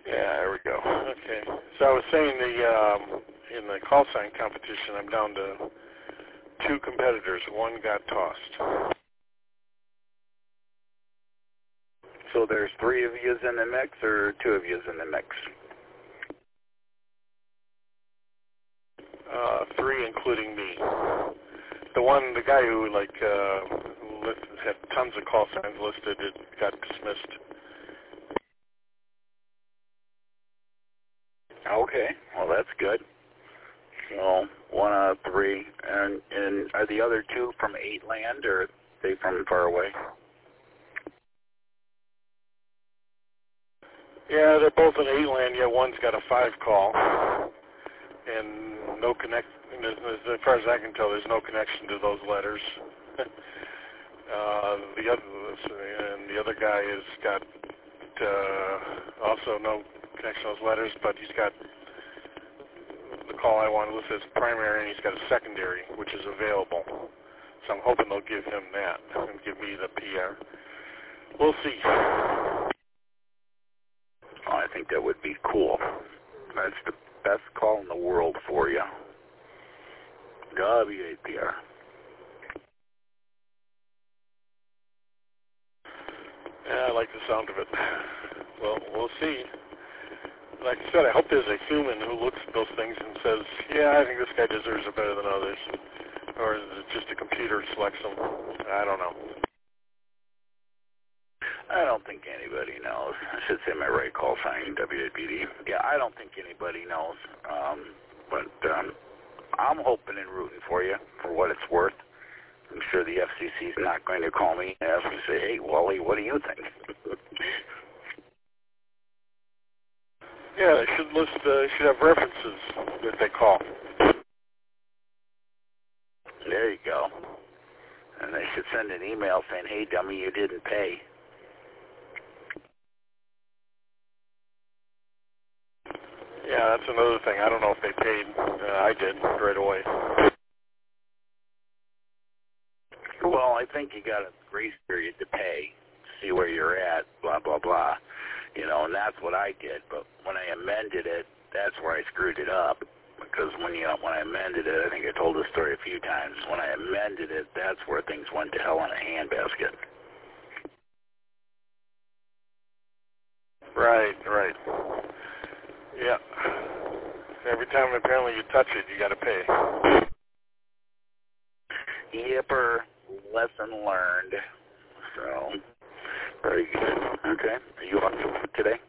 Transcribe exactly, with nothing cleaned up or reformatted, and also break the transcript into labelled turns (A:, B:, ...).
A: Yeah, there we go. Okay. So I was saying the um, in the call sign competition, I'm down to two competitors. One got tossed.
B: So there's three of yous in the mix, or two of yous in the mix?
A: Uh, three, including me. The one, the guy who like uh, list, had tons of call signs listed, it got dismissed.
B: Okay, well that's good. So one out of three, and and are the other two from eight land, or are they from far away?
A: Yeah, they're both in eight land. Yeah, one's got a five call, and no connect. As, as far as I can tell, there's no connection to those letters. uh, the other and the other guy has got uh, also no connection to those letters, but he's got the call I want listed as primary, and he's got a secondary, which is available. So I'm hoping they'll give him that and give me the P R. We'll see.
B: Oh, I think that would be cool. That's the best call in the world for you. W A P R.
A: Yeah, I like the sound of it. Well, we'll see. Like I said, I hope there's a human who looks at those things and says, yeah, I think this guy deserves it better than others. Or is it just a computer selects them? I don't know.
B: I don't think anybody knows. I should say my right call sign, W A P D. Yeah, I don't think anybody knows. Um, but um, I'm hoping and rooting for you for what it's worth. I'm sure the F C C is not going to call me and ask me to say, hey, Wally, what do you think?
A: Yeah, they should list, uh, should have references that they call.
B: There you go. And they should send an email saying, hey, dummy, you didn't pay.
A: Yeah, that's another thing. I don't know if they paid. Uh, I did right away.
B: Well, I think you got a grace period to pay, see where you're at, blah, blah, blah. You know, and that's what I did. But when I amended it, that's where I screwed it up. Because when you when I amended it, I think I told this story a few times. When I amended it, that's where things went to hell in a handbasket.
A: Right, right. Yeah. Every time apparently you touch it, you got to pay.
B: Yipper, lesson learned. So, very good. Okay. Are you on today?